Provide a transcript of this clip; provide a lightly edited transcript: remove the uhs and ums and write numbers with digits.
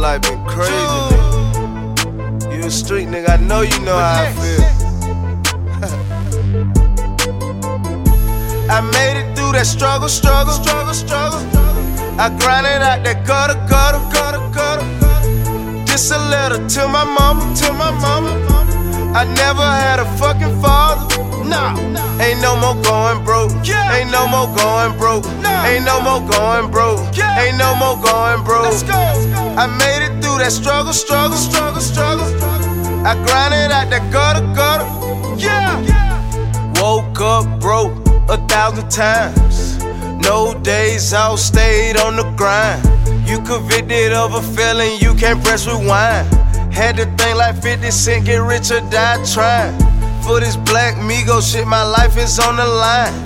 life been crazy, nigga. You a street nigga, I know you know how I feel. I made it through that struggle. I grinded out that gutter. Just a letter to my mama. I never had a fucking father. Nah, ain't no more going broke. Ain't no more going broke. Ain't no more going broke. Ain't no more going broke. I made it through that struggle. I grinded out that gutter. Woke up broke 1,000 times. No days off, stayed on the grind. You convicted of a felon, you can't press rewind. Had to think like 50 Cent, get rich or die trying. For this black Migo shit, my life is on the line.